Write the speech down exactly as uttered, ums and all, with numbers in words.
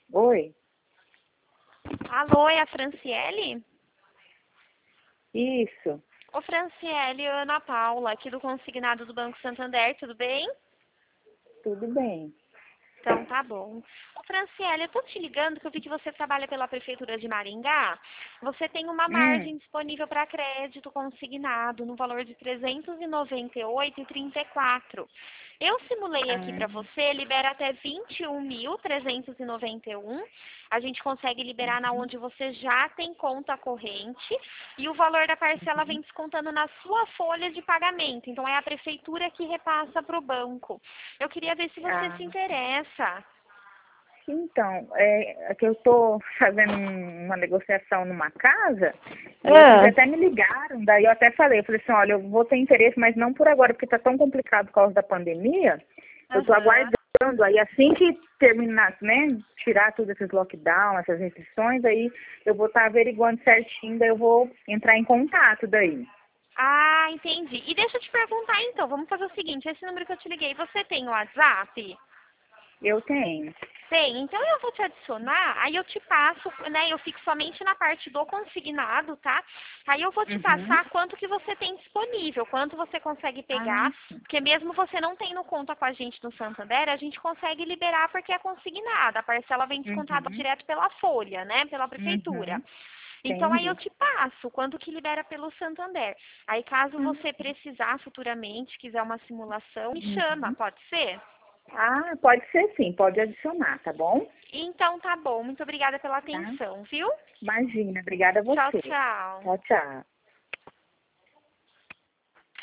Oi, Alô, é a Franciele? isso, Ô, Franciele, Ana Paula, aqui do Consignado do Banco Santander, tudo bem? tudo bem. Então, tá bom. Ô, Franciele, eu tô te ligando que eu vi que você trabalha pela Prefeitura de Maringá. Você tem uma Hum, margem disponível para crédito consignado no valor de trezentos e noventa e oito reais e trinta e quatro centavos. Eu simulei aqui para ah, você, libera até vinte e um mil trezentos e noventa e um. A gente consegue liberar na onde você já tem conta corrente e o valor da parcela vem descontando na sua folha de pagamento. Então, é a Prefeitura que repassa para o banco. Eu queria ver se você ah, se interessa. então, é, é que eu estou fazendo um- uma negociação numa casa e eles Ah, até me ligaram, daí eu até falei, eu falei assim, olha, eu vou ter interesse, mas não por agora, porque está tão complicado por causa da pandemia, eu estou aham. aguardando, aí assim que terminar, né, tirar todos esses lockdown, essas restrições, aí eu vou estar averiguando certinho, daí eu vou entrar em contato daí. Ah, entendi. E deixa eu te perguntar então, vamos fazer o seguinte, esse número que eu te liguei, você tem o WhatsApp? Eu tenho. Tem, então eu vou te adicionar, aí eu te passo, né, eu fico somente na parte do consignado, tá? Aí eu vou te Uhum. passar quanto que você tem disponível, quanto você consegue Ah, pegar, porque mesmo você não tendo conta com a gente no Santander, a gente consegue liberar porque é consignada, a parcela vem descontada uhum, direto pela folha, né, pela prefeitura. uhum. Então aí eu Entendi. te passo quanto que libera pelo Santander. Aí caso Hum, você precisar futuramente, quiser uma simulação, me chama, uhum. pode ser? Ah, pode ser sim, pode adicionar, tá bom? Então tá bom. Muito obrigada pela Tá? atenção, viu? Imagina, obrigada a Tchau, você. tchau. Tchau, tchau.